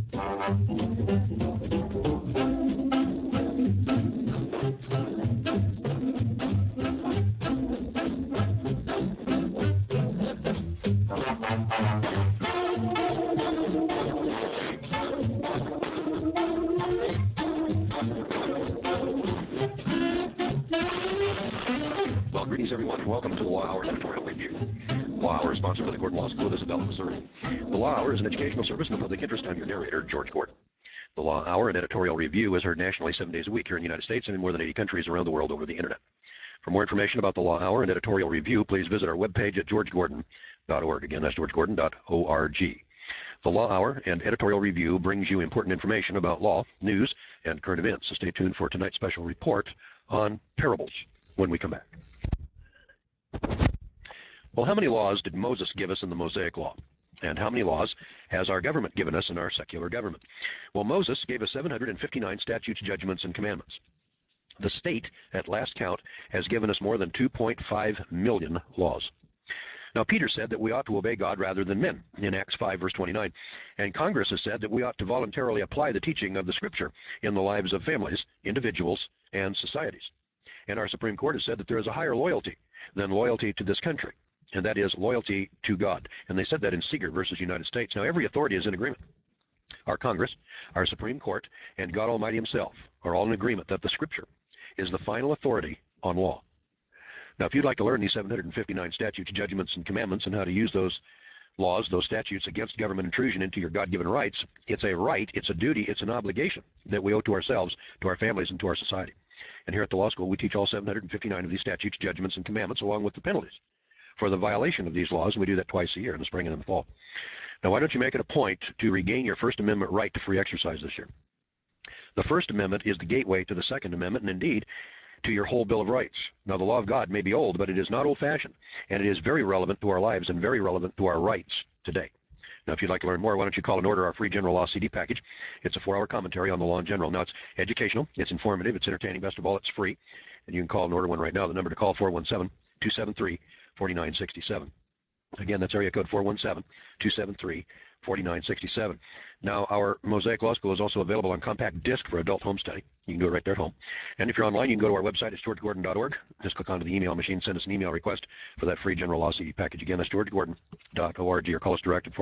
Well, greetings, everyone, and welcome to the Law Hour Editorial Review. Law Hour is sponsored by the Gordon Law School of Isabella, Missouri. The Law Hour is an educational service in the public interest. I'm your narrator, George Gordon. The Law Hour and Editorial Review is heard nationally 7 days a week here in the United States and in more than 80 countries around the world over the Internet. For more information about the Law Hour and Editorial Review, please visit our webpage at georgegordon.org. Again, that's georgegordon.org. The Law Hour and Editorial Review brings you important information about law, news, and current events. So stay tuned for tonight's special report on parables when we come back. Well, how many laws did Moses give us in the Mosaic Law? And how many laws has our government given us in our secular government? Well, Moses gave us 759 statutes, judgments, and commandments. The state, at last count, has given us more than 2.5 million laws. Now, Peter said that we ought to obey God rather than men in Acts 5, verse 29. And Congress has said that we ought to voluntarily apply the teaching of the Scripture in the lives of families, individuals, and societies. And our Supreme Court has said that there is a higher loyalty than loyalty to this country, and that is loyalty to God. And they said that in Seeger versus United States. Now, every authority is in agreement. Our Congress, our Supreme Court, and God Almighty himself are all in agreement that the Scripture is the final authority on law. Now, if you'd like to learn these 759 statutes, judgments, and commandments and how to use those laws, those statutes against government intrusion into your God-given rights, it's a right, it's a duty, it's an obligation that we owe to ourselves, to our families, and to our society. And here at the law school, we teach all 759 of these statutes, judgments, and commandments, along with the penalties for the violation of these laws, and we do that twice a year, in the spring and in the fall. Now, why don't you make it a point to regain your First Amendment right to free exercise this year? The First Amendment is the gateway to the Second Amendment, and indeed, to your whole Bill of Rights. Now, the law of God may be old, but it is not old-fashioned, and it is very relevant to our lives and very relevant to our rights today. Now, if you'd like to learn more, why don't you call and order our free General Law CD package. It's a 4-hour commentary on the law in general. Now, it's educational, it's informative, it's entertaining, best of all, it's free, and you can call and order one right now. The number to call, 417-273-4967. Again, that's area code 417-273-4967. Now, our Mosaic Law School is also available on compact disc for adult home study. You can do it right there at home. And if you're online, you can go to our website. It's georgegordon.org. Just click onto the email machine, send us an email request for that free General Law CD package. Again, that's georgegordon.org, or call us direct at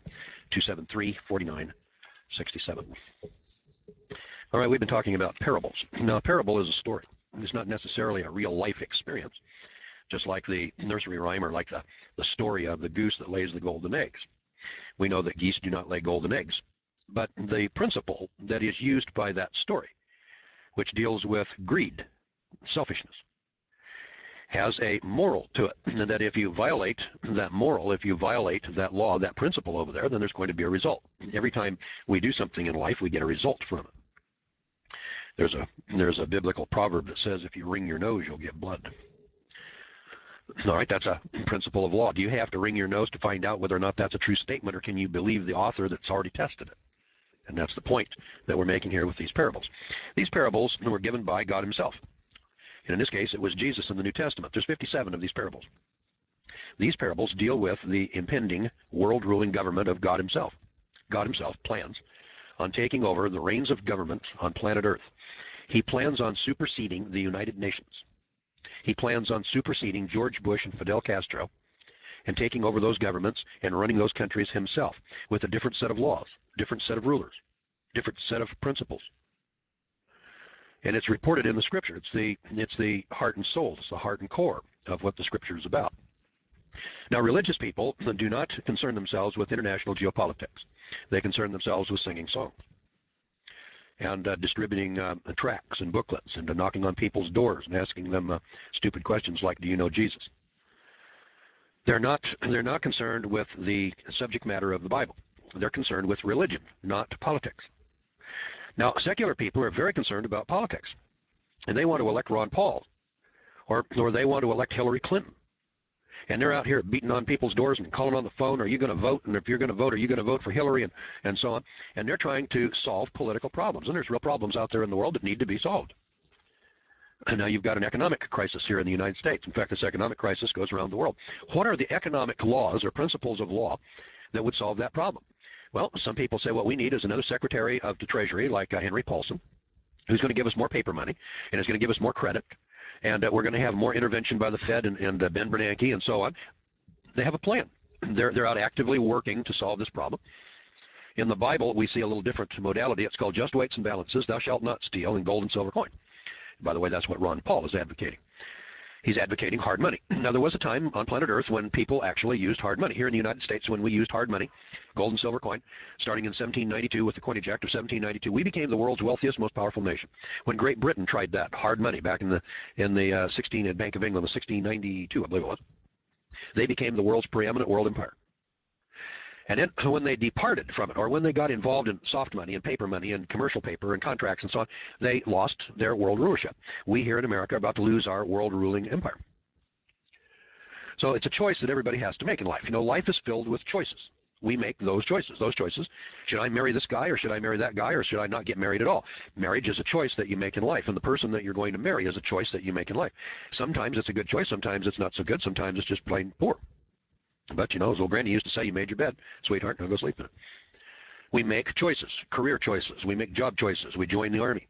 417-273-4967. All right, we've been talking about parables. Now, a parable is a story. It's not necessarily a real-life experience, just like the nursery rhyme or like the story of the goose that lays the golden eggs. We know that geese do not lay golden eggs, but the principle that is used by that story, which deals with greed, selfishness, has a moral to it, and that if you violate that moral, if you violate that law, that principle over there, then there's going to be a result. Every time we do something in life, we get a result from it. There's a biblical proverb that says, if you wring your nose, you'll get blood. All right, that's a principle of law. Do you have to wring your nose to find out whether or not that's a true statement, or can you believe the author that's already tested it? And that's the point that we're making here with these parables. These parables were given by God himself. And in this case, it was Jesus in the New Testament. There's 57 of these parables. These parables deal with the impending world-ruling government of God himself. God himself plans on taking over the reins of government on planet Earth. He plans on superseding the United Nations. He plans on superseding George Bush and Fidel Castro and taking over those governments and running those countries himself with a different set of laws, different set of rulers, different set of principles. And it's reported in the Scripture. It's the heart and soul. It's the heart and core of what the Scripture is about. Now, religious people do not concern themselves with international geopolitics. They concern themselves with singing songs and distributing tracts and booklets and knocking on people's doors and asking them stupid questions like, do you know Jesus? They're not concerned with the subject matter of the Bible. They're concerned with religion, not politics. Now, secular people are very concerned about politics, and they want to elect Ron Paul, or they want to elect Hillary Clinton. And they're out here beating on people's doors and calling on the phone, are you going to vote? And if you're going to vote, are you going to vote for Hillary? And so on. And they're trying to solve political problems. And there's real problems out there in the world that need to be solved. And now you've got an economic crisis here in the United States. In fact, this economic crisis goes around the world. What are the economic laws or principles of law that would solve that problem? Well, some people say what we need is another Secretary of the Treasury like Henry Paulson, who's going to give us more paper money and is going to give us more credit, and we're going to have more intervention by the Fed and Ben Bernanke and so on. They have a plan. They're out actively working to solve this problem. In the Bible, we see a little different modality. It's called just weights and balances, thou shalt not steal, and gold and silver coin. By the way, that's what Ron Paul is advocating. He's advocating hard money. Now, there was a time on planet Earth when people actually used hard money. Here in the United States, when we used hard money, gold and silver coin, starting in 1792 with the Coinage Act of 1792, we became the world's wealthiest, most powerful nation. When Great Britain tried that hard money back in the 16 Bank of England, was 1692, I believe it was, they became the world's preeminent world empire. And then when they departed from it, or when they got involved in soft money and paper money and commercial paper and contracts and so on, they lost their world rulership. We here in America are about to lose our world ruling empire. So it's a choice that everybody has to make in life. You know, life is filled with choices. We make those choices. Those choices, should I marry this guy or should I marry that guy or should I not get married at all? Marriage is a choice that you make in life, and the person that you're going to marry is a choice that you make in life. Sometimes it's a good choice, sometimes it's not so good, sometimes it's just plain poor. But, you know, as old Granny used to say, you made your bed, sweetheart, now go sleep in it. We make choices, career choices. We make job choices. We join the army.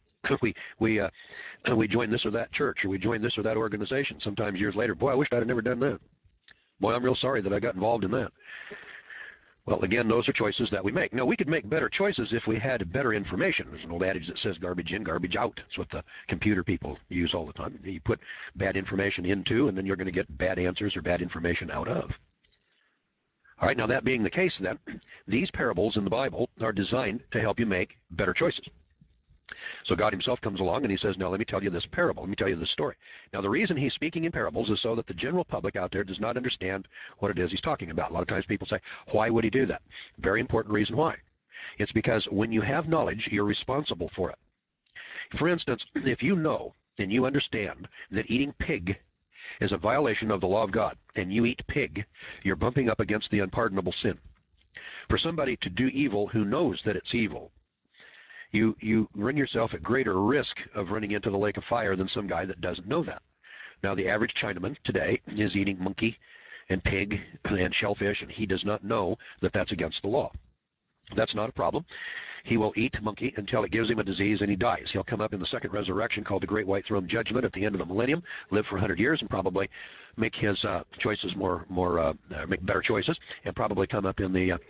we join this or that church, or we join this or that organization. Sometimes years later, boy, I wished I'd have never done that. Boy, I'm real sorry that I got involved in that. Well, again, those are choices that we make. Now, we could make better choices if we had better information. There's an old adage that says garbage in, garbage out. That's what the computer people use all the time. You put bad information into, and then you're going to get bad answers or bad information out of. All right, now that being the case then, these parables in the Bible are designed to help you make better choices. So God himself comes along and he says, now let me tell you this parable, let me tell you this story. Now the reason he's speaking in parables is so that the general public out there does not understand what it is he's talking about. A lot of times people say, why would he do that? Very important reason why. It's because when you have knowledge, you're responsible for it. For instance, if you know and you understand that eating pig is a violation of the law of God, and you eat pig, you're bumping up against the unpardonable sin. For somebody to do evil who knows that it's evil, you run yourself at greater risk of running into the lake of fire than some guy that doesn't know that. Now, the average Chinaman today is eating monkey and pig and shellfish, and he does not know that that's against the law. That's not a problem. He will eat monkey until it gives him a disease and he dies. He'll come up in the second resurrection called the Great White Throne Judgment at the end of the millennium, live for 100 years and probably make his choices make better choices, and probably come up in the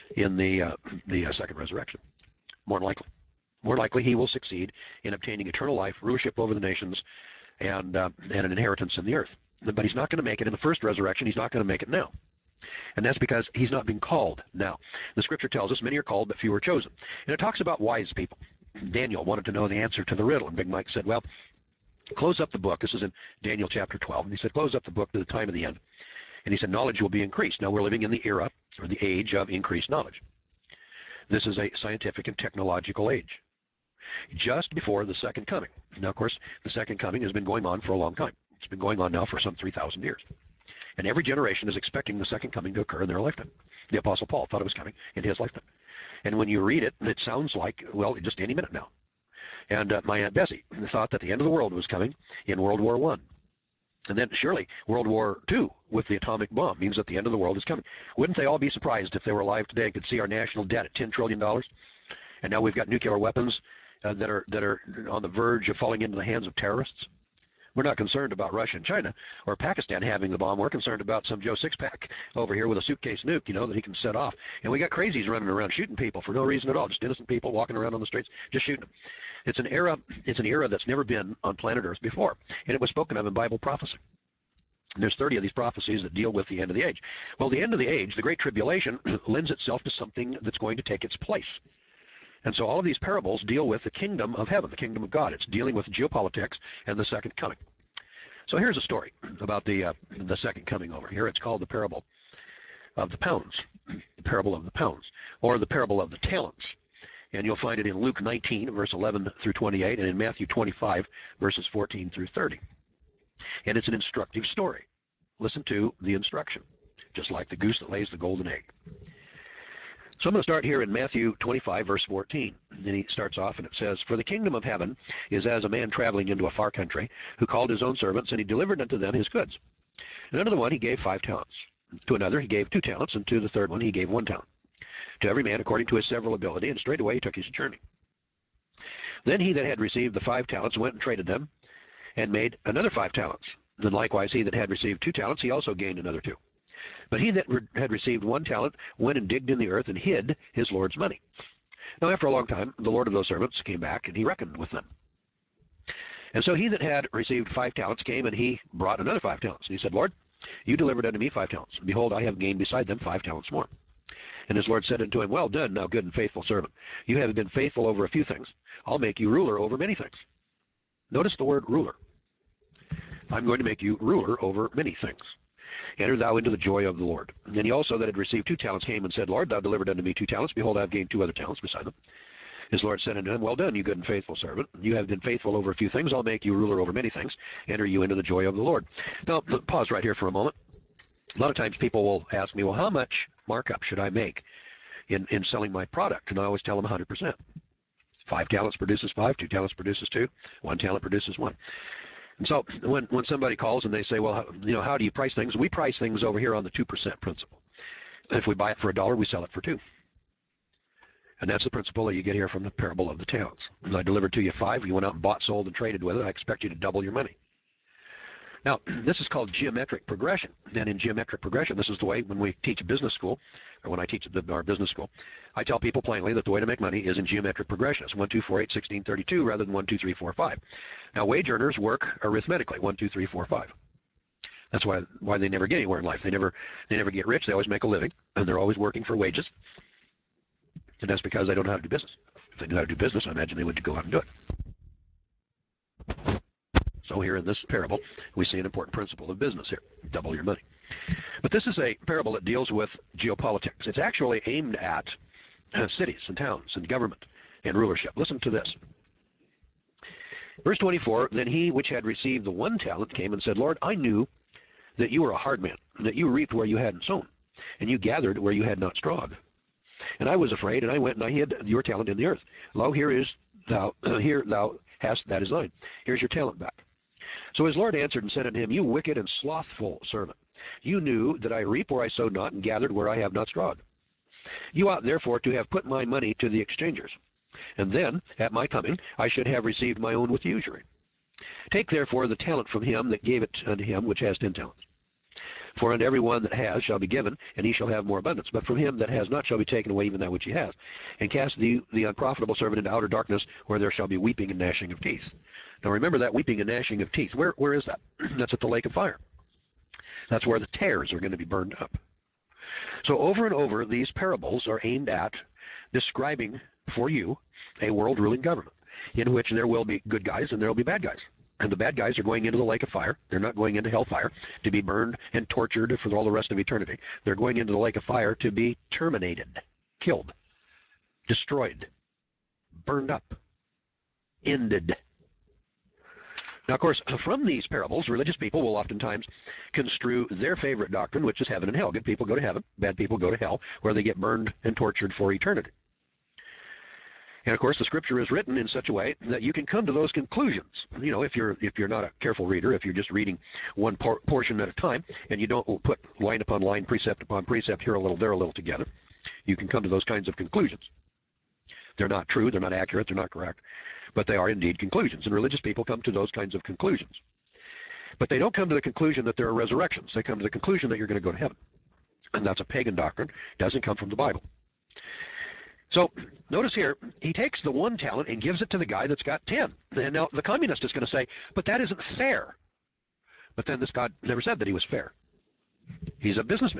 second resurrection. More than likely. More likely he will succeed in obtaining eternal life, rulership over the nations, and an inheritance in the earth. But he's not going to make it in the first resurrection. He's not going to make it now. And that's because he's not being called now. The scripture tells us many are called, but few are chosen. And it talks about wise people. Daniel wanted to know the answer to the riddle, and Big Mike said, well, close up the book. This is in Daniel chapter 12. And he said, close up the book to the time of the end. And he said, knowledge will be increased. Now we're living in the era, or the age of increased knowledge. This is a scientific and technological age, just before the second coming. Now, of course, the second coming has been going on for a long time. It's been going on now for some 3,000 years. And every generation is expecting the second coming to occur in their lifetime. The Apostle Paul thought it was coming in his lifetime. And when you read it, it sounds like, well, just any minute now. And my Aunt Bessie thought that the end of the world was coming in World War I. And then surely World War II with the atomic bomb means that the end of the world is coming. Wouldn't they all be surprised if they were alive today and could see our national debt at $10 trillion? And now we've got nuclear weapons that are on the verge of falling into the hands of terrorists? We're not concerned about Russia and China or Pakistan having the bomb. We're concerned about some Joe Sixpack over here with a suitcase nuke, that he can set off. And we got crazies running around shooting people for no reason at all, just innocent people walking around on the streets, just shooting them. It's an era that's never been on planet Earth before, and it was spoken of in Bible prophecy. And there's 30 of these prophecies that deal with the end of the age. Well, the end of the age, the Great Tribulation, lends itself to something that's going to take its place. And so all of these parables deal with the kingdom of heaven, the kingdom of God. It's dealing with geopolitics and the second coming. So here's a story about the second coming over here. It's called the parable of the pounds, the parable of the pounds, or the parable of the talents. And you'll find it in Luke 19, verse 11 through 28, and in Matthew 25, verses 14 through 30. And it's an instructive story. Listen to the instruction, just like the goose that lays the golden egg. So I'm going to start here in Matthew 25, verse 14. And he starts off and it says, for the kingdom of heaven is as a man traveling into a far country, who called his own servants, and he delivered unto them his goods. And unto the one he gave 5 talents. To another he gave 2 talents, and to the third one he gave 1 talent. to every man according to his several ability, and straightway he took his journey. Then he that had received the 5 talents went and traded them, and made another 5 talents. Then likewise he that had received 2 talents, he also gained another 2. But he that had received 1 talent went and digged in the earth and hid his Lord's money. Now after a long time, the Lord of those servants came back, and he reckoned with them. And so he that had received 5 talents came, and he brought another 5 talents. And he said, Lord, you delivered unto me 5 talents. And behold, I have gained beside them 5 talents more. And his Lord said unto him, Well done, thou good and faithful servant. You have been faithful over a few things. I'll make you ruler over many things. Notice the word ruler. I'm going to make you ruler over many things. Enter thou into the joy of the Lord. And he also that had received 2 talents came and said, Lord, thou delivered unto me 2 talents. Behold, I have gained 2 other talents beside them. His Lord said unto him, Well done, you good and faithful servant. You have been faithful over a few things. I'll make you ruler over many things. Enter you into the joy of the Lord. Now, pause right here for a moment. A lot of times people will ask me, well, how much markup should I make in selling my product? And I always tell them 100%. 5 talents produces 5, 2 talents produces 2, 1 talent produces 1. And so when somebody calls and they say, well, how do you price things? We price things over here on the 2% principle. If we buy it for $1, we sell it for 2. And that's the principle that you get here from the parable of the talents. When I delivered to you 5, you went out and bought, sold, and traded with it. I expect you to double your money. Now, this is called geometric progression. And in geometric progression, this is the way when we teach business school, or when I teach our business school, I tell people plainly that the way to make money is in geometric progression. It's 1, 2, 4, 8, 16, 32 rather than 1, 2, 3, 4, 5. Now, wage earners work arithmetically, 1, 2, 3, 4, 5. That's why they never get anywhere in life. They never get rich. They always make a living, and they're always working for wages. And that's because they don't know how to do business. If they knew how to do business, I imagine they would go out and do it. So here in this parable, we see an important principle of business here. Double your money. But this is a parable that deals with geopolitics. It's actually aimed at cities and towns and government and rulership. Listen to this. Verse 24, Then he which had received the 1 talent came and said, Lord, I knew that you were a hard man, and that you reaped where you hadn't sown, and you gathered where you had not strawed. And I was afraid, and I went and I hid your talent in the earth. Lo, here thou hast that is thine. Here's your talent back. So his Lord answered and said unto him, You wicked and slothful servant, you knew that I reap where I sowed not, and gathered where I have not strawed. You ought therefore to have put my money to the exchangers, and then at my coming I should have received my own with usury. Take therefore the talent from him that gave it unto him which has 10 talents. For unto every one that has shall be given, and he shall have more abundance. But from him that has not shall be taken away even that which he has. And cast the unprofitable servant into outer darkness, where there shall be weeping and gnashing of teeth. Now remember that weeping and gnashing of teeth. Where is that? That's at the lake of fire. That's where the tares are going to be burned up. So over and over, these parables are aimed at describing for you a world-ruling government in which there will be good guys and there will be bad guys. And the bad guys are going into the lake of fire. They're not going into hellfire to be burned and tortured for all the rest of eternity. They're going into the lake of fire to be terminated, killed, destroyed, burned up, ended. Now, of course, from these parables, religious people will oftentimes construe their favorite doctrine, which is heaven and hell. Good people go to heaven, bad people go to hell, where they get burned and tortured for eternity. And of course, the scripture is written in such a way that you can come to those conclusions. You know, if you're not a careful reader, if you're just reading one portion at a time, and you don't put line upon line, precept upon precept, here a little, there a little together, you can come to those kinds of conclusions. They're not true, they're not accurate, they're not correct, but they are indeed conclusions. And religious people come to those kinds of conclusions. But they don't come to the conclusion that there are resurrections. They come to the conclusion that you're going to go to heaven. And that's a pagan doctrine. It doesn't come from the Bible. So notice here, he takes the 1 talent and gives it to the guy that's got 10. And now the communist is going to say, but that isn't fair. But then this God never said that he was fair. He's a businessman.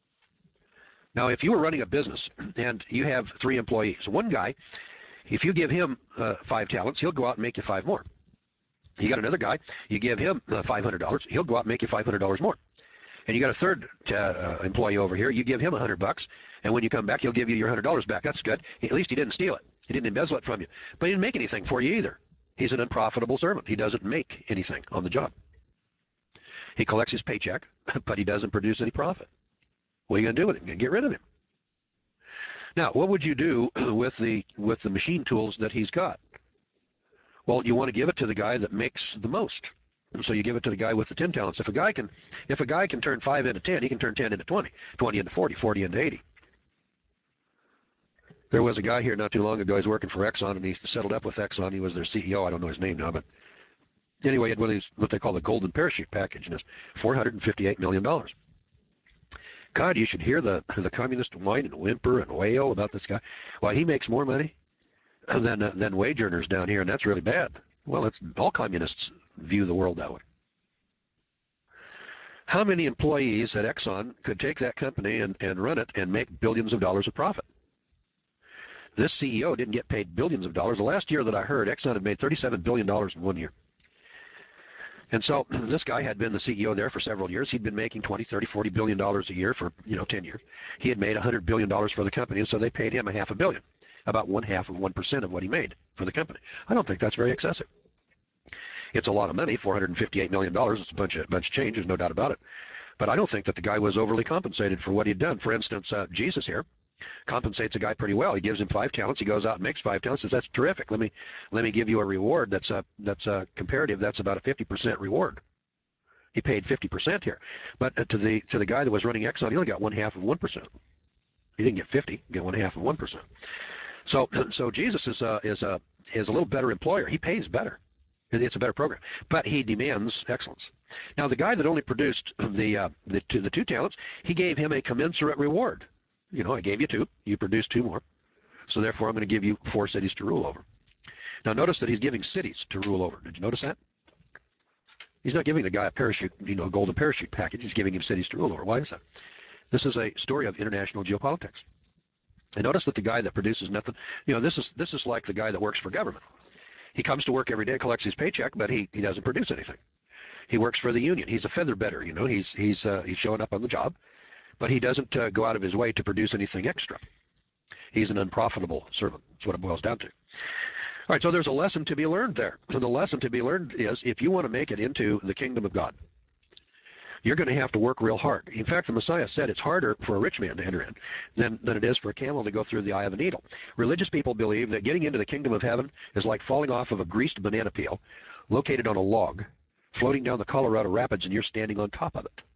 Now, if you were running a business and you have 3 employees, one guy, if you give him 5 talents, he'll go out and make you 5 more. You got another guy, you give him $500, he'll go out and make you $500 more. And you got a third employee over here, you give him $100, and when you come back, he'll give you your $100 back. That's good. At least he didn't steal it. He didn't embezzle it from you. But he didn't make anything for you either. He's an unprofitable servant. He doesn't make anything on the job. He collects his paycheck, but he doesn't produce any profit. What are you going to do with him? Get rid of him. Now, what would you do with the machine tools that he's got? Well, you want to give it to the guy that makes the most. So you give it to the guy with the 10 talents. If a guy can turn 5 into 10, he can turn 10 into 20, 20 into 40, 40 into 80. There was a guy here not too long ago. He's working for Exxon, and he settled up with Exxon. He was their CEO. I don't know his name now, but anyway, he had one of these, what they call the golden parachute package, and it's $458 million. God, you should hear the communist whine and whimper and wail about this guy. Why, he makes more money than wage earners down here, and that's really bad. Well, it's all communists view the world that way. How many employees at Exxon could take that company and run it and make billions of dollars of profit? This CEO didn't get paid billions of dollars. The last year that I heard, Exxon had made $37 billion in 1 year. And so this guy had been the CEO there for several years. He'd been making 20, 30, 40 billion dollars a year for 10 years. He had made $100 billion for the company, and so they paid him $500 million, about 1/2 of what he made for the company. I don't think that's very excessive. It's a lot of money, $458 million. It's a bunch of change, there's no doubt about it. But I don't think that the guy was overly compensated for what he'd done. For instance, Jesus here compensates a guy pretty well. He gives him 5 talents. He goes out and makes 5 talents. Says, that's terrific. Let me give you a reward that's comparative. That's about a 50% reward. He paid 50% here, but to the guy that was running Exxon, he only got 1/2 of 1%. He didn't get 50. He got 1/2 of 1%. So Jesus is a little better employer. He pays better. It's a better program, but he demands excellence. Now, the guy that only produced the 2 talents, he gave him a commensurate reward. I gave you 2. You produced 2 more. So therefore, I'm going to give you 4 cities to rule over. Now, notice that he's giving cities to rule over. Did you notice that? He's not giving the guy a parachute, a golden parachute package. He's giving him cities to rule over. Why is that? This is a story of international geopolitics. And notice that the guy that produces nothing, this is like the guy that works for government. He comes to work every day, collects his paycheck, but he doesn't produce anything. He works for the union. He's a feather bedder, He's showing up on the job, but he doesn't go out of his way to produce anything extra. He's an unprofitable servant. That's what it boils down to. All right, so there's a lesson to be learned there. And the lesson to be learned is if you want to make it into the kingdom of God, you're going to have to work real hard. In fact, the Messiah said it's harder for a rich man to enter in than it is for a camel to go through the eye of a needle. Religious people believe that getting into the kingdom of heaven is like falling off of a greased banana peel located on a log, floating down the Colorado Rapids, and you're standing on top of it.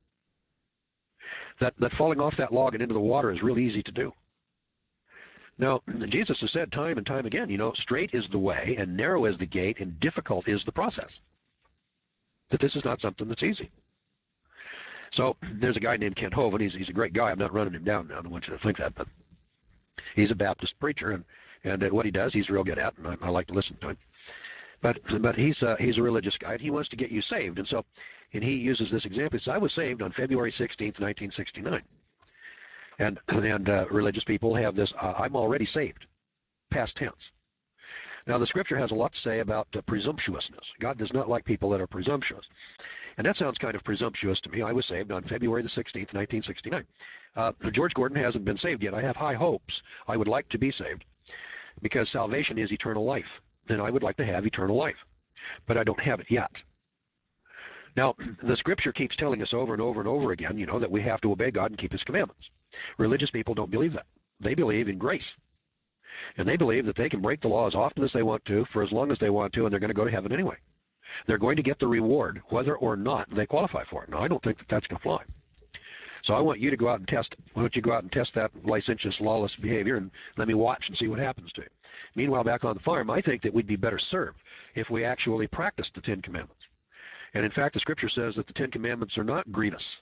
That falling off that log and into the water is real easy to do. Now, Jesus has said time and time again, straight is the way and narrow is the gate and difficult is the process. That this is not something that's easy. So there's a guy named Kent Hovind. He's a great guy. I'm not running him down now. I don't want you to think that, but he's a Baptist preacher, and what he does, he's real good at, and I like to listen to him. But he's a religious guy, and he wants to get you saved, and he uses this example. He says, I was saved on February 16th, 1969. And religious people have this, I'm already saved, past tense. Now, the scripture has a lot to say about presumptuousness. God does not like people that are presumptuous. And that sounds kind of presumptuous to me. I was saved on February the 16th, 1969. George Gordon hasn't been saved yet. I have high hopes. I would like to be saved because salvation is eternal life, and I would like to have eternal life, but I don't have it yet. Now, the scripture keeps telling us over and over and over again, that we have to obey God and keep his commandments. Religious people don't believe that. They believe in grace. And they believe that they can break the law as often as they want to, for as long as they want to, and they're going to go to heaven anyway. They're going to get the reward, whether or not they qualify for it. Now, I don't think that that's going to fly. So I want you to go out and test. Why don't you go out and test that licentious, lawless behavior, and let me watch and see what happens to you. Meanwhile, back on the farm, I think that we'd be better served if we actually practiced the 10 Commandments. And in fact, the scripture says that the 10 Commandments are not grievous.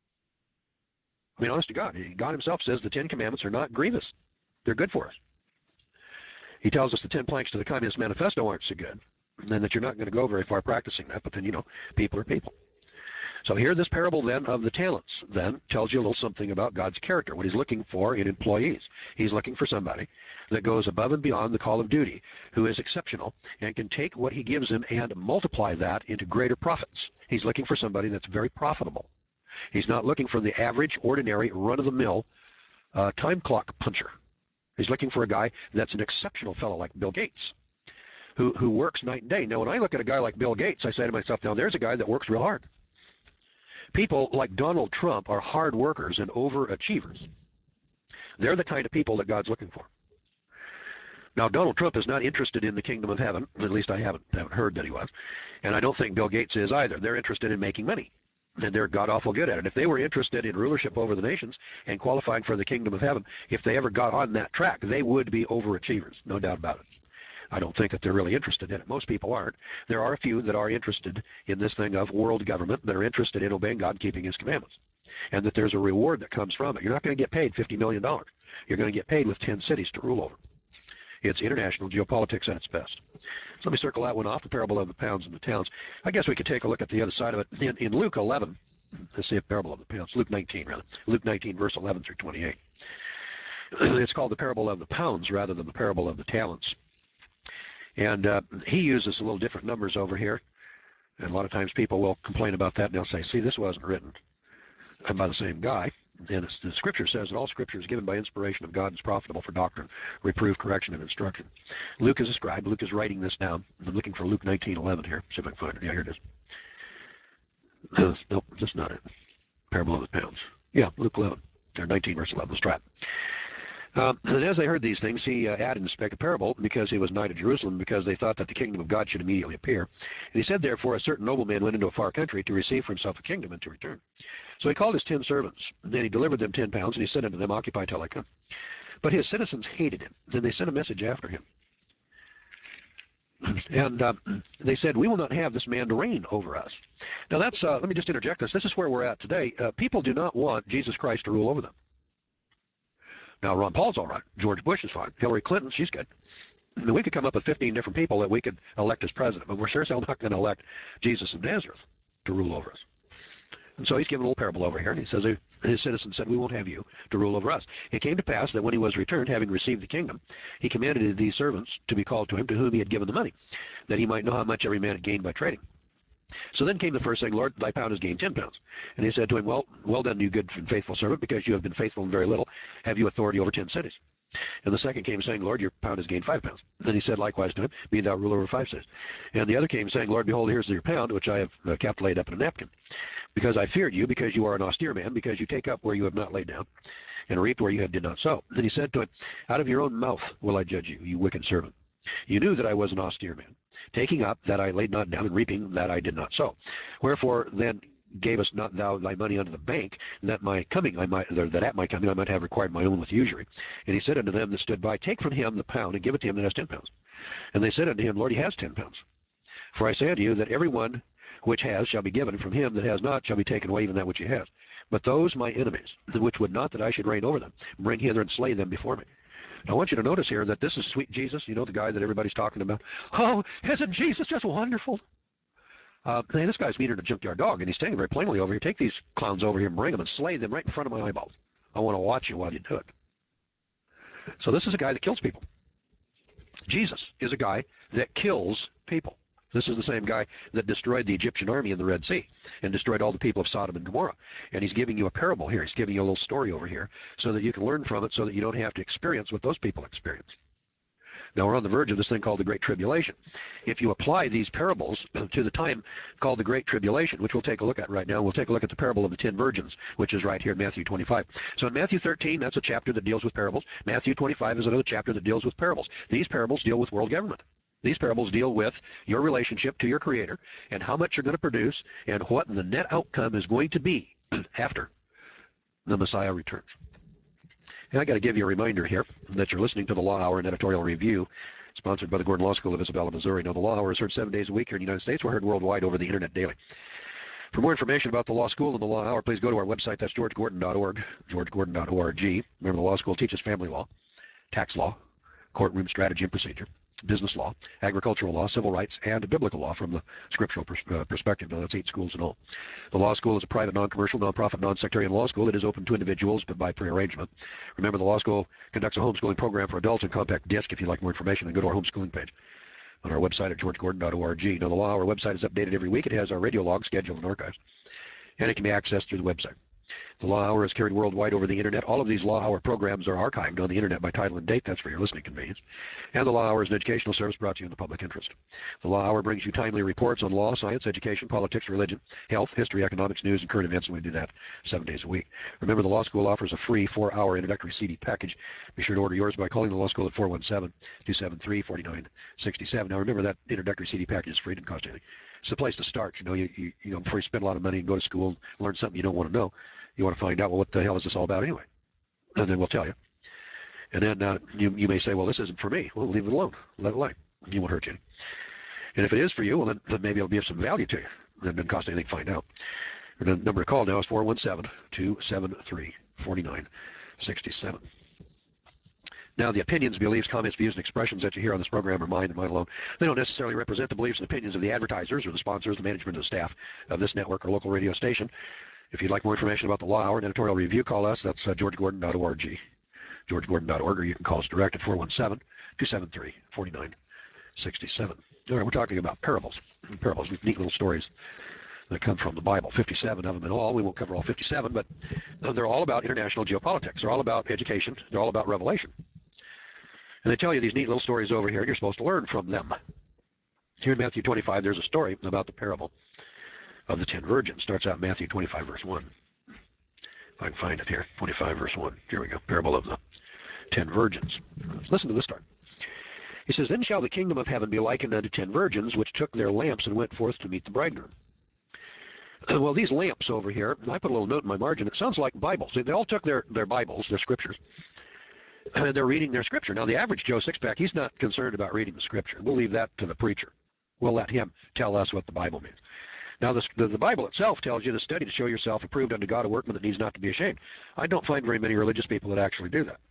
I mean, honest to God, God himself says the 10 Commandments are not grievous. They're good for us. He tells us the 10 planks to the Communist Manifesto aren't so good, and that you're not going to go very far practicing that, but then, people are people. So here, this parable then of the talents then tells you a little something about God's character, what he's looking for in employees. He's looking for somebody that goes above and beyond the call of duty, who is exceptional and can take what he gives him and multiply that into greater profits. He's looking for somebody that's very profitable. He's not looking for the average, ordinary, run-of-the-mill time clock puncher. He's looking for a guy that's an exceptional fellow like Bill Gates, who works night and day. Now, when I look at a guy like Bill Gates, I say to myself, now there's a guy that works real hard. People like Donald Trump are hard workers and overachievers. They're the kind of people that God's looking for. Now, Donald Trump is not interested in the kingdom of heaven. At least I haven't heard that he was. And I don't think Bill Gates is either. They're interested in making money. and they're god-awful good at it. If they were interested in rulership over the nations and qualifying for the kingdom of heaven, if they ever got on that track, they would be overachievers, no doubt about it. I don't think that they're really interested in it. Most people aren't. There are a few that are interested in this thing of world government, that are interested in obeying God and keeping his commandments, and that there's a reward that comes from it. You're not going to get paid $50 million. You're going to get paid with 10 cities to rule over. It's international geopolitics at its best. So let me circle that one off, the parable of the pounds and the towns. I guess we could take a look at the other side of it. In Luke 11, let's see a parable of the pounds. Luke 19, rather. Luke 19, verse 11 through 28. It's called the parable of the pounds rather than the parable of the talents. And he uses a little different numbers over here. And a lot of times people will complain about that, and they'll say, see, this wasn't written by the same guy. And the scripture says that all scripture is given by inspiration of God and is profitable for doctrine, reproof, correction, and instruction. Luke is a scribe. Luke is writing this down. I'm looking for Luke 19:11 here. See if I can find it. Yeah, here it is. Nope, that's not it. Parable of the pounds. Yeah, Luke 11. Or 19, verse 11. Let's try it. And as they heard these things, he added and spake a parable, because he was nigh to Jerusalem, because they thought that the kingdom of God should immediately appear. And he said, therefore, a certain nobleman went into a far country to receive for himself a kingdom and to return. So he called his 10 servants. Then he delivered them 10 pounds, and he said unto them, occupy till I come. But his citizens hated him. Then they sent a message after him. And they said, we will not have this man to reign over us. Now that's, let me just interject this. This is where we're at today. People do not want Jesus Christ to rule over them. Now, Ron Paul's all right. George Bush is fine. Hillary Clinton, she's good. I mean, we could come up with 15 different people that we could elect as president, but we're sure as hell not going to elect Jesus of Nazareth to rule over us. And so he's given a little parable over here, and he says, his citizens said, we won't have you to rule over us. It came to pass that when he was returned, having received the kingdom, he commanded these servants to be called to him, to whom he had given the money, that he might know how much every man had gained by trading. So then came the first, saying, Lord, thy pound has gained 10 pounds. And he said to him, well done, you good and faithful servant, because you have been faithful in very little, have you authority over 10 cities. And the second came, saying, Lord, your pound has gained 5 pounds. Then he said likewise to him, be thou ruler over 5 cities. And the other came, saying, Lord, behold, here's your pound, which I have kept laid up in a napkin. Because I feared you, because you are an austere man, because you take up where you have not laid down, and reaped where you did not sow. Then he said to him, out of your own mouth will I judge you, you wicked servant. You knew that I was an austere man, taking up that I laid not down, and reaping that I did not sow. Wherefore then gavest not thou thy money unto the bank, that my coming I might, or that at my coming I might have required my own with usury. And he said unto them that stood by, take from him the pound, and give it to him that has 10 pounds. And they said unto him, Lord, he has 10 pounds. For I say unto you that every one which has shall be given, from him that has not shall be taken away even that which he has. But those my enemies, which would not that I should reign over them, bring hither and slay them before me. I want you to notice here that this is sweet Jesus, you know, the guy that everybody's talking about. Oh, isn't Jesus just wonderful? Hey, this guy's meaner than a junkyard dog, and he's saying very plainly over here, take these clowns over here and bring them and slay them right in front of my eyeballs. I want to watch you while you do it. So this is a guy that kills people. Jesus is a guy that kills people. This is the same guy that destroyed the Egyptian army in the Red Sea and destroyed all the people of Sodom and Gomorrah. And he's giving you a parable here. He's giving you a little story over here so that you can learn from it, so that you don't have to experience what those people experienced. Now we're on the verge of this thing called the Great Tribulation. If you apply these parables to the time called the Great Tribulation, which we'll take a look at right now, we'll take a look at the parable of the 10 virgins, which is right here in Matthew 25. So in Matthew 13, that's a chapter that deals with parables. Matthew 25 is another chapter that deals with parables. These parables deal with world government. These parables deal with your relationship to your Creator and how much you're going to produce and what the net outcome is going to be after the Messiah returns. And I got to give you a reminder here that you're listening to the Law Hour and Editorial Review, sponsored by the Gordon Law School of Isabella, Missouri. Now, the Law Hour is heard 7 days a week here in the United States. We're heard worldwide over the Internet daily. For more information about the Law School and the Law Hour, please go to our website. That's georgegordon.org, georgegordon.org. Remember, the Law School teaches family law, tax law, courtroom strategy and procedure, business law, agricultural law, civil rights, and biblical law from the scriptural perspective. Now, that's 8 schools in all. The law school is a private, non-commercial, non-profit, non-sectarian law school. It is open to individuals, but by prearrangement. Remember, the law school conducts a homeschooling program for adults in compact disc. If you'd like more information, then go to our homeschooling page on our website at georgegordon.org. Now, the Law Hour website is updated every week. It has our radio log, schedule, and archives, and it can be accessed through the website. The Law Hour is carried worldwide over the Internet. All of these Law Hour programs are archived on the Internet by title and date. That's for your listening convenience. And the Law Hour is an educational service brought to you in the public interest. The Law Hour brings you timely reports on law, science, education, politics, religion, health, history, economics, news, and current events, and we do that 7 days a week. Remember, the Law School offers a free 4-hour introductory CD package. Be sure to order yours by calling the Law School at 417-273-4967. Now, remember, that introductory CD package is free. It doesn't cost anything. It's the place to start. Before you spend a lot of money and go to school and learn something you don't want to know, you want to find out, well, what the hell is this all about anyway? And then we'll tell you. And then you may say, well, this isn't for me. Well, leave it alone. Let it lie. It won't hurt you. And if it is for you, well, then maybe it'll be of some value to you. It doesn't cost anything to find out. And the number to call now is 417-273-4967. Now, the opinions, beliefs, comments, views, and expressions that you hear on this program are mine and mine alone. They don't necessarily represent the beliefs and opinions of the advertisers or the sponsors, the management, or the staff of this network or local radio station. If you'd like more information about the Law Hour and editorial review, call us. That's georgegordon.org. georgegordon.org, or you can call us direct at 417-273-4967. All right, we're talking about parables. Parables, neat little stories that come from the Bible, 57 of them in all. We won't cover all 57, but they're all about international geopolitics. They're all about education. They're all about revelation. And they tell you these neat little stories over here, and you're supposed to learn from them. Here in Matthew 25, there's a story about the parable of the 10 virgins. Starts out in Matthew 25, verse 1. If I can find it here, 25, verse 1. Here we go, parable of the 10 virgins. Listen to this story. He says, "Then shall the kingdom of heaven be likened unto 10 virgins, which took their lamps and went forth to meet the bridegroom." Well, these lamps over here, I put a little note in my margin. It sounds like Bibles. They all took their Bibles, their scriptures, and they're reading their scripture. Now, the average Joe Sixpack, he's not concerned about reading the scripture. We'll leave that to the preacher. We'll let him tell us what the Bible means. Now, the Bible itself tells you to study to show yourself approved unto God, a workman that needs not to be ashamed. I don't find very many religious people that actually do that.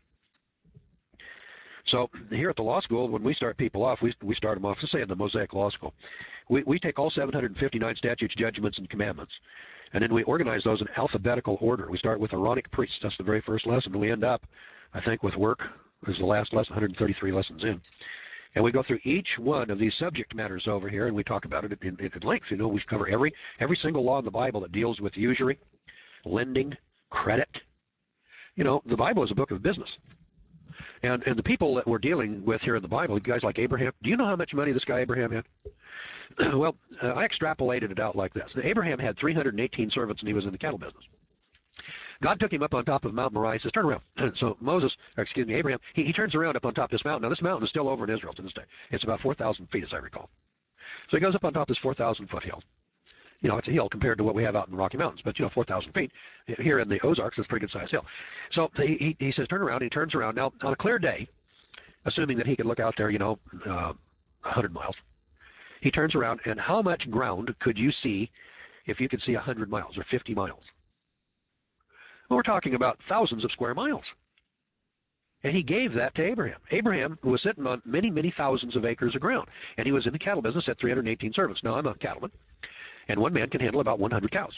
So here at the law school, when we start people off, we start them off, let's say in the Mosaic Law School. We take all 759 statutes, judgments, and commandments, and then we organize those in alphabetical order. We start with Aaronic priests. That's the very first lesson. And we end up, I think, with work is the last lesson, 133 lessons in. And we go through each one of these subject matters over here, and we talk about it at length. We cover every single law in the Bible that deals with usury, lending, credit. The Bible is a book of business. And the people that we're dealing with here in the Bible, guys like Abraham, do you know how much money this guy Abraham had? Well, I extrapolated it out like this. Abraham had 318 servants, and he was in the cattle business. God took him up on top of Mount Moriah and says, turn around. So Abraham, he turns around up on top of this mountain. Now, this mountain is still over in Israel to this day. It's about 4,000 feet, as I recall. So he goes up on top of this 4,000-foot hill. It's a hill compared to what we have out in the Rocky Mountains, but 4,000 feet. Here in the Ozarks, it's a pretty good sized hill. So he says, turn around, and he turns around. Now, on a clear day, assuming that he could look out there, 100 miles, he turns around, and how much ground could you see if you could see 100 miles or 50 miles? Well, we're talking about thousands of square miles. And he gave that to Abraham. Abraham was sitting on many, many thousands of acres of ground, and he was in the cattle business, had 318 servants. Now, I'm a cattleman. And one man can handle about 100 cows.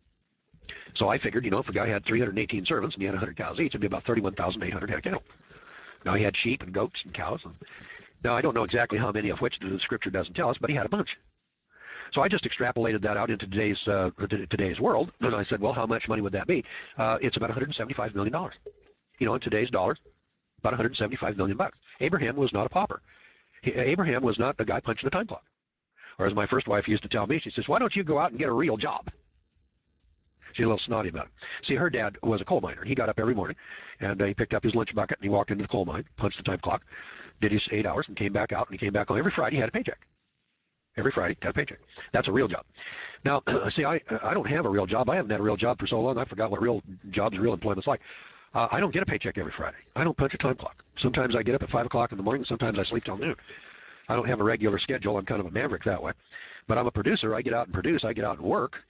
So I figured, if a guy had 318 servants and he had 100 cows each, it'd be about 31,800 head of cattle. Now he had sheep and goats and cows. Now I don't know exactly how many of which the scripture doesn't tell us, but he had a bunch. So I just extrapolated that out into today's world, and I said, well, how much money would that be? It's about $175 million. In today's dollars, about $175 million bucks. Abraham was not a pauper. Abraham was not the guy punching a time clock. Or as my first wife used to tell me, she says, why don't you go out and get a real job? She's a little snotty about it. See, her dad was a coal miner. He got up every morning, and he picked up his lunch bucket, and he walked into the coal mine, punched the time clock, did his 8 hours, and came back out, and he came back home. Every Friday, he had a paycheck. Every Friday, got a paycheck. That's a real job. Now, see, I don't have a real job. I haven't had a real job for so long, I forgot what real jobs, real employment's like. I don't get a paycheck every Friday. I don't punch a time clock. Sometimes I get up at 5 o'clock in the morning, sometimes I sleep till noon. I don't have a regular schedule. I'm kind of a maverick that way. But I'm a producer. I get out and produce. I get out and work,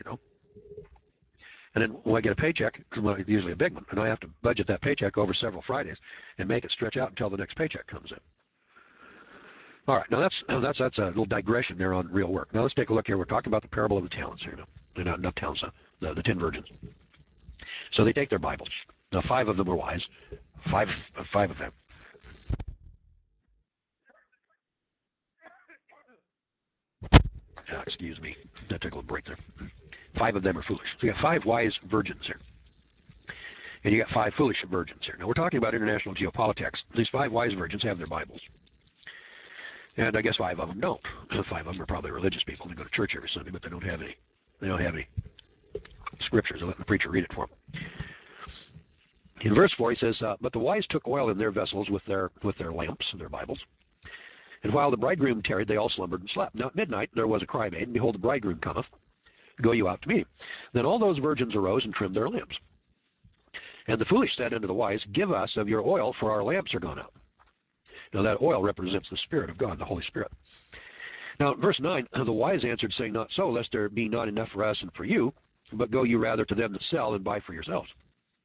And then when I get a paycheck, usually a big one, and I have to budget that paycheck over several Fridays and make it stretch out until the next paycheck comes in. All right, now that's a little digression there on real work. Now let's take a look here. We're talking about the parable of the talents here now. Not talents, the 10 virgins. So they take their Bibles. Now 5 of them were wise. Five of them. Excuse me. I took a little break there. 5 of them are foolish. So you got 5 wise virgins here. And you got 5 foolish virgins here. Now we're talking about international geopolitics. These 5 wise virgins have their Bibles. And I guess 5 of them don't. 5 of them are probably religious people. They go to church every Sunday, but they don't have any. They don't have any scriptures. They're letting the preacher read it for them. In verse 4, he says, "But the wise took oil in their vessels with their lamps, their Bibles. And while the bridegroom tarried, they all slumbered and slept. Now at midnight there was a cry made, and behold, the bridegroom cometh. Go you out to meet him. Then all those virgins arose and trimmed their lamps. And the foolish said unto the wise, Give us of your oil, for our lamps are gone out. Now that oil represents the Spirit of God, the Holy Spirit. Now, verse 9, the wise answered, saying, Not so, lest there be not enough for us and for you, but go you rather to them that sell and buy for yourselves.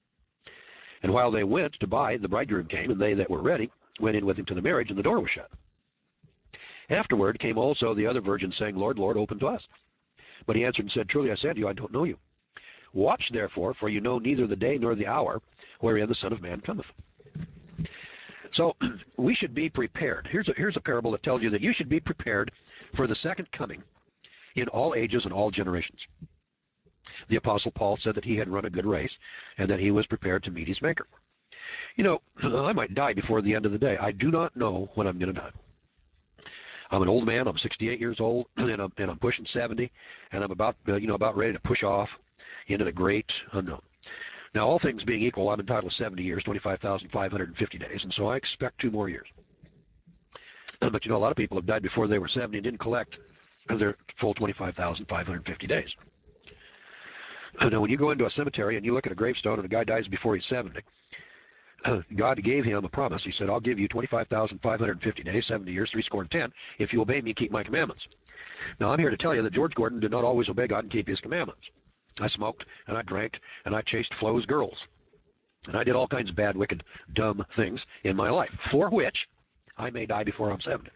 And while they went to buy, the bridegroom came, and they that were ready went in with him to the marriage, and the door was shut. Afterward came also the other virgins, saying, Lord, Lord, open to us. But he answered and said, Truly I say to you, I don't know you. Watch therefore, for you know neither the day nor the hour wherein the Son of Man cometh. So we should be prepared. Here's a parable that tells you that you should be prepared for the second coming in all ages and all generations. The Apostle Paul said that he had run a good race and that he was prepared to meet his Maker. You know, I might die before the end of the day. I do not know when I'm going to die. I'm an old man. I'm 68 years old, and I'm pushing 70, and I'm about ready to push off into the great unknown. Now, all things being equal, I'm entitled to 70 years, 25,550 days, and so I expect 2 more years. But you know, a lot of people have died before they were 70 and didn't collect their full 25,550 days. Now, when you go into a cemetery and you look at a gravestone and a guy dies before he's 70, God gave him a promise. He said, I'll give you 25,550 days, 70 years, 70, if you obey me and keep my commandments. Now, I'm here to tell you that George Gordon did not always obey God and keep his commandments. I smoked, and I drank, and I chased Flo's girls. And I did all kinds of bad, wicked, dumb things in my life, for which I may die before I'm 70.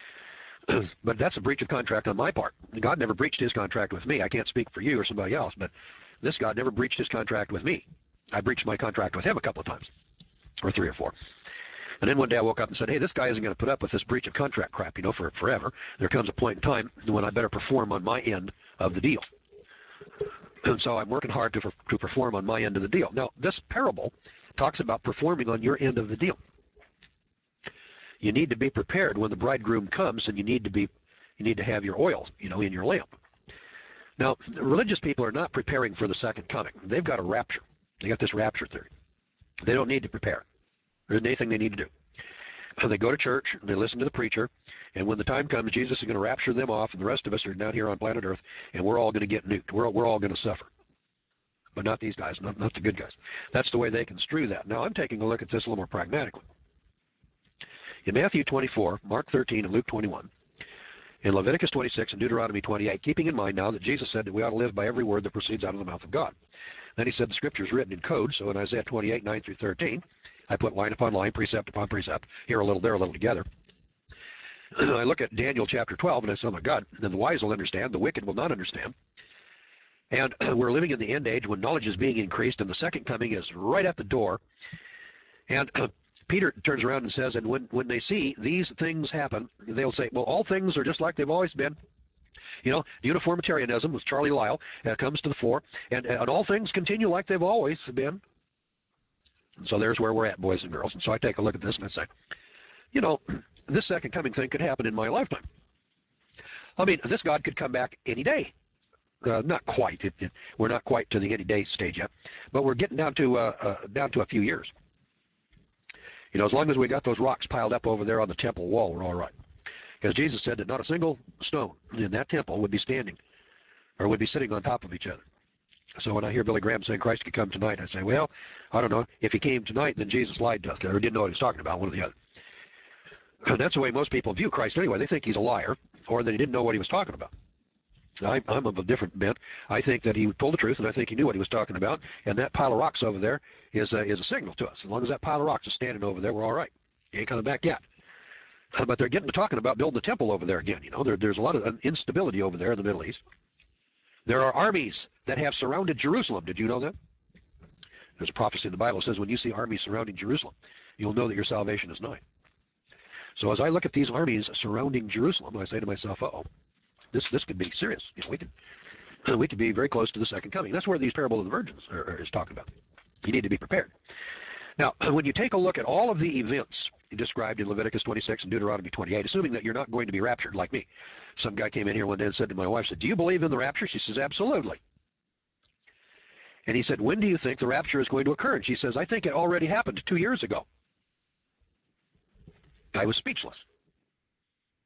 But that's a breach of contract on my part. God never breached his contract with me. I can't speak for you or somebody else, but this God never breached his contract with me. I breached my contract with him a couple of times, or 3 or 4. And then one day I woke up and said, hey, this guy isn't going to put up with this breach of contract crap, for forever. There comes a point in time when I better perform on my end of the deal. And so I'm working hard to perform on my end of the deal. Now, this parable talks about performing on your end of the deal. You need to be prepared when the bridegroom comes, and you need to have your oil, in your lamp. Now, religious people are not preparing for the second coming. They've got a rapture. They got this rapture theory. They don't need to prepare. There isn't anything they need to do. They go to church, they listen to the preacher, and when the time comes, Jesus is going to rapture them off, and the rest of us are down here on planet Earth, and we're all going to get nuked. We're all going to suffer. But not these guys, not the good guys. That's the way they construe that. Now, I'm taking a look at this a little more pragmatically. In Matthew 24, Mark 13, and Luke 21, in Leviticus 26 and Deuteronomy 28, keeping in mind now that Jesus said that we ought to live by every word that proceeds out of the mouth of God. Then he said the scripture is written in code, so in Isaiah 28, 9 through 13, I put line upon line, precept upon precept, here a little, there a little together. I look at Daniel chapter 12, and I say, oh my God, then the wise will understand, the wicked will not understand. And we're living in the end age when knowledge is being increased, and the second coming is right at the door. And Peter turns around and says, and when they see these things happen, they'll say, well, all things are just like they've always been. Uniformitarianism with Charlie Lyle comes to the fore, and all things continue like they've always been. And so there's where we're at, boys and girls. And so I take a look at this and I say, this second coming thing could happen in my lifetime. I mean, this God could come back any day. Not quite. We're not quite to the any day stage yet, but we're getting down to a few years. As long as we got those rocks piled up over there on the temple wall, we're all right. Because Jesus said that not a single stone in that temple would be standing or would be sitting on top of each other. So when I hear Billy Graham saying Christ could come tonight, I say, well, I don't know. If he came tonight, then Jesus lied to us, or didn't know what he was talking about, one or the other. And that's the way most people view Christ anyway. They think he's a liar, or that he didn't know what he was talking about. I'm of a different bent. I think that he told the truth, and I think he knew what he was talking about. And that pile of rocks over there is a signal to us. As long as that pile of rocks is standing over there, we're all right. He ain't coming back yet. But they're getting to talking about building the temple over there again. There's a lot of instability over there in the Middle East. There are armies that have surrounded Jerusalem. Did you know that? There's a prophecy in the Bible that says when you see armies surrounding Jerusalem, you'll know that your salvation is nigh. So as I look at these armies surrounding Jerusalem, I say to myself, uh-oh, this could be serious. We could be very close to the second coming. That's where these parable of the virgins is talking about. You need to be prepared. Now, when you take a look at all of the events described in Leviticus 26 and Deuteronomy 28, assuming that you're not going to be raptured like me. Some guy came in here one day and said to my wife, do you believe in the rapture? She says, absolutely. And he said, when do you think the rapture is going to occur? And she says, I think it already happened 2 years ago. I was speechless.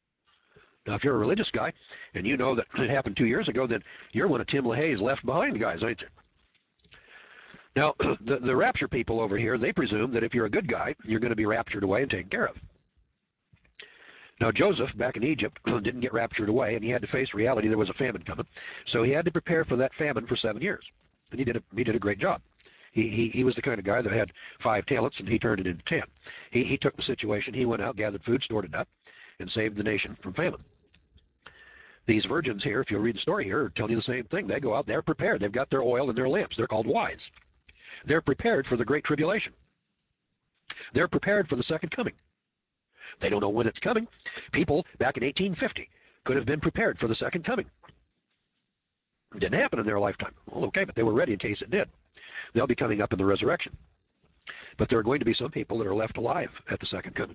Now, if you're a religious guy and you know that it happened 2 years ago, then you're one of Tim LaHaye's left behind guys, ain't you? Now, the rapture people over here, they presume that if you're a good guy, you're going to be raptured away and taken care of. Now, Joseph, back in Egypt, didn't get raptured away, and he had to face reality there was a famine coming. So he had to prepare for that famine for 7 years. And he did a great job. He was the kind of guy that had 5 talents, and he turned it into 10. He took the situation, he went out, gathered food, stored it up, and saved the nation from famine. These virgins here, if you'll read the story here, are telling you the same thing. They go out, they're prepared. They've got their oil and their lamps. They're called wise. They're prepared for the Great Tribulation. They're prepared for the second coming. They don't know when it's coming. People back in 1850 could have been prepared for the second coming. It didn't happen in their lifetime. Well, okay, but they were ready in case it did. They'll be coming up in the resurrection. But there are going to be some people that are left alive at the second coming.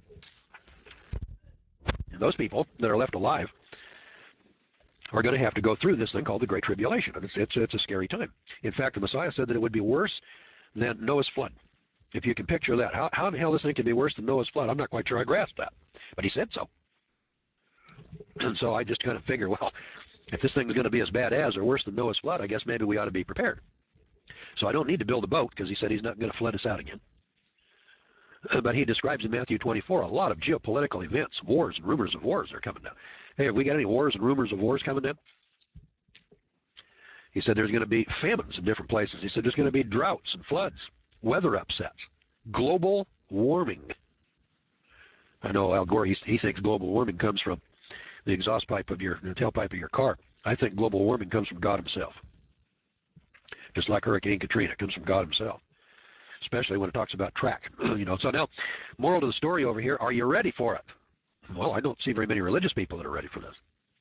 And those people that are left alive are going to have to go through this thing called the Great Tribulation. And it's a scary time. In fact, the Messiah said that it would be worse than Noah's flood. If you can picture that, how in the hell this thing can be worse than Noah's flood? I'm not quite sure I grasp that. But he said so. And so I just kind of figure, well, if this thing's going to be as bad as or worse than Noah's flood, I guess maybe we ought to be prepared. So I don't need to build a boat because he said he's not going to flood us out again. But he describes in Matthew 24 a lot of geopolitical events, wars and rumors of wars are coming down. Hey, have we got any wars and rumors of wars coming down? He said there's going to be famines in different places. He said there's going to be droughts and floods, weather upsets, global warming. I know Al Gore, he thinks global warming comes from the exhaust pipe of the tailpipe of your car. I think global warming comes from God himself. Just like Hurricane Katrina comes from God himself, especially when it talks about track. So now, moral to the story over here, are you ready for it? Well, I don't see very many religious people that are ready for this.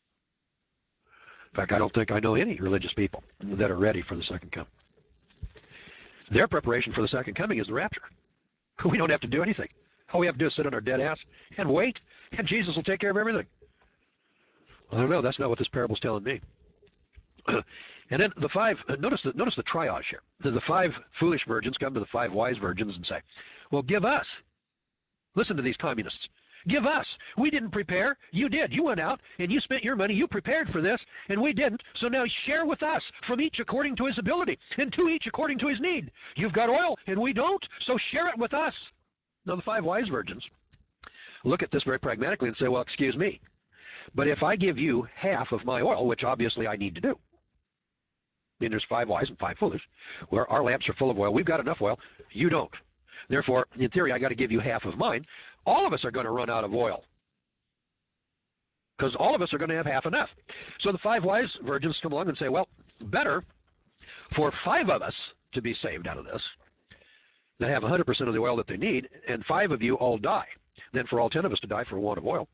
In fact, I don't think I know any religious people that are ready for the second coming. Their preparation for the second coming is the rapture. We don't have to do anything. All we have to do is sit on our dead ass and wait, and Jesus will take care of everything. I don't know. That's not what this parable's telling me. And then the 5, notice the triage here. The 5 foolish virgins come to the 5 wise virgins and say, well, give us. Listen to these communists. Give us. We didn't prepare. You did. You went out and you spent your money. You prepared for this, and we didn't. So now share with us, from each according to his ability, and to each according to his need. You've got oil, and we don't, so share it with us. Now the 5 wise virgins look at this very pragmatically and say, well, excuse me, but if I give you half of my oil, which obviously I need to do, I mean, there's 5 wise and 5 foolish, where our lamps are full of oil. We've got enough oil. You don't. Therefore, in theory, I got to give you half of mine. All of us are going to run out of oil because all of us are going to have half enough. So the 5 wise virgins come along and say, well, better for 5 of us to be saved out of this that have 100% of the oil that they need, and 5 of you all die, than for all 10 of us to die for want of oil.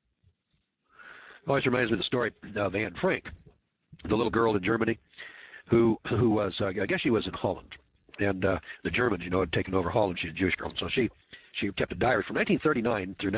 It always reminds me of the story of Anne Frank, the little girl in Germany who was, I guess she was in Holland. And the Germans, had taken over Holland. She's a Jewish girl. So she kept a diary from 1939 through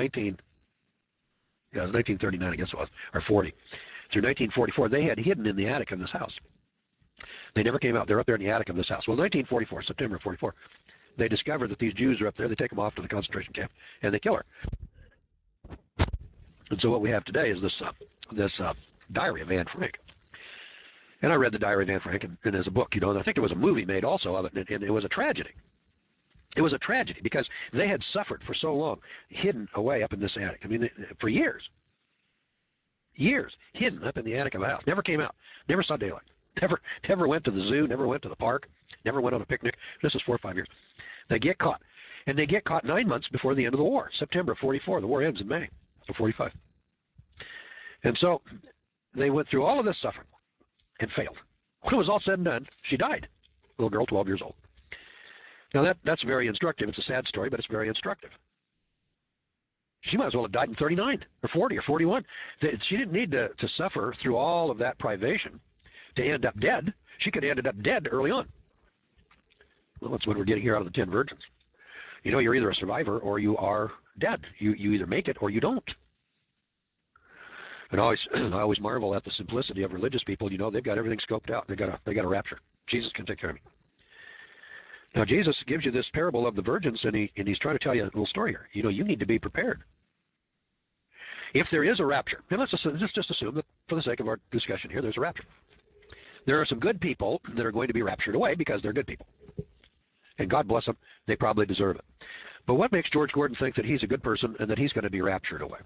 1939, I guess it was, or 40, through 1944. They had hidden in the attic of this house. They never came out. They're up there in the attic of this house. Well, 1944, September of 44, they discover that these Jews are up there. They take them off to the concentration camp, and they kill her. And so what we have today is this diary of Anne Frank. And I read the Diary of Anne Frank, and as a book, and I think there was a movie made also of it, and it was a tragedy. It was a tragedy because they had suffered for so long, hidden away up in this attic. I mean, for years, hidden up in the attic of a house. Never came out, never saw daylight, never went to the zoo, never went to the park, never went on a picnic. This is 4 or 5 years. They get caught, and they get caught 9 months before the end of the war, September of 44. The war ends in May of 45. And so they went through all of this suffering and failed. When it was all said and done, she died. Little girl, 12 years old. Now that's very instructive. It's a sad story, but it's very instructive. She might as well have died in 39 or 40 or 41. She didn't need to suffer through all of that privation to end up dead. She could have ended up dead early on. Well, that's what we're getting here out of the 10 virgins. You're either a survivor or you are dead. You either make it or you don't. And I always marvel at the simplicity of religious people. They've got everything scoped out. They got a rapture. Jesus can take care of me. Now Jesus gives you this parable of the virgins, and he's trying to tell you a little story here. You need to be prepared. If there is a rapture, and let's just assume that for the sake of our discussion here, there's a rapture. There are some good people that are going to be raptured away because they're good people. And God bless them, they probably deserve it. But what makes George Gordon think that he's a good person and that he's going to be raptured away?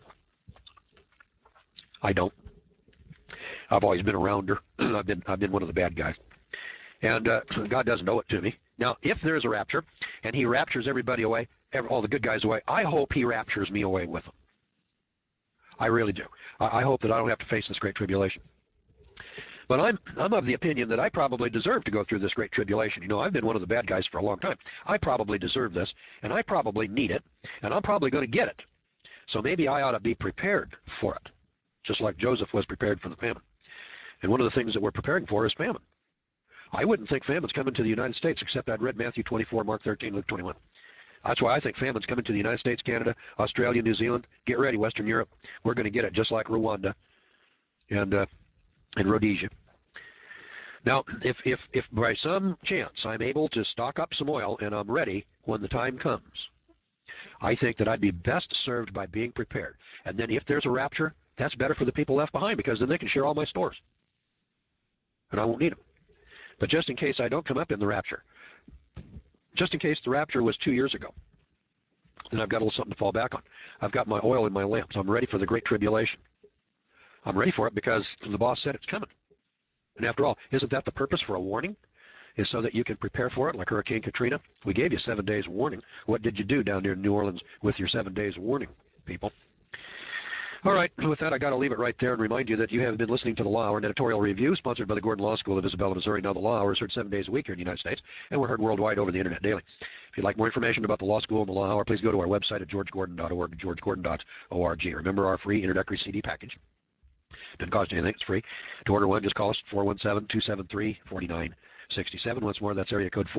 I don't. I've always been a rounder. I've been one of the bad guys. And God doesn't owe it to me. Now, if there's a rapture and he raptures everybody away, all the good guys away, I hope he raptures me away with them. I really do. I hope that I don't have to face this great tribulation. But I'm of the opinion that I probably deserve to go through this great tribulation. You know, I've been one of the bad guys for a long time. I probably deserve this, and I probably need it, and I'm probably going to get it. So maybe I ought to be prepared for it, just like Joseph was prepared for the famine. And one of the things that we're preparing for is famine. I wouldn't think famine's coming to the United States, except I'd read Matthew 24, Mark 13, Luke 21. That's why I think famine's coming to the United States, Canada, Australia, New Zealand. Get ready, Western Europe. We're going to get it just like Rwanda and Rhodesia. Now, if by some chance I'm able to stock up some oil and I'm ready when the time comes, I think that I'd be best served by being prepared. And then if there's a rapture, that's better for the people left behind because then they can share all my stores. And I won't need them. But just in case I don't come up in the rapture, just in case the rapture was 2 years ago, then I've got a little something to fall back on. I've got my oil in my lamps. I'm ready for the great tribulation. I'm ready for it because the boss said it's coming. And after all, isn't that the purpose for a warning? Is so that you can prepare for it, like Hurricane Katrina? We gave you 7 days warning. What did you do down there in New Orleans with your 7 days warning, people? All right, with that, I got to leave it right there and remind you that you have been listening to The Law Hour, an editorial review sponsored by the Gordon Law School of Isabella, Missouri. Now, The Law Hour is heard 7 days a week here in the United States, and we're heard worldwide over the Internet daily. If you'd like more information about the Law School and The Law Hour, please go to our website at georgegordon.org, georgegordon.org. Remember our free introductory CD package. Doesn't cost you anything. It's free. To order one, just call us 417-273-4967. Once more, that's area code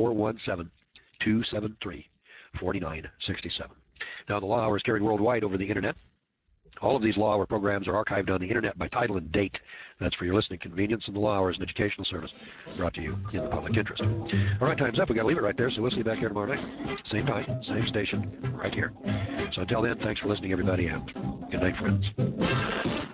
417-273-4967. Now, the Law Hour is carried worldwide over the Internet. All of these Law Hour programs are archived on the Internet by title and date. That's for your listening convenience, and the Law Hour is an educational service brought to you in the public interest. All right, time's up. We've got to leave it right there, so we'll see you back here tomorrow night. Same time, same station, right here. So until then, thanks for listening, everybody, and good night, friends.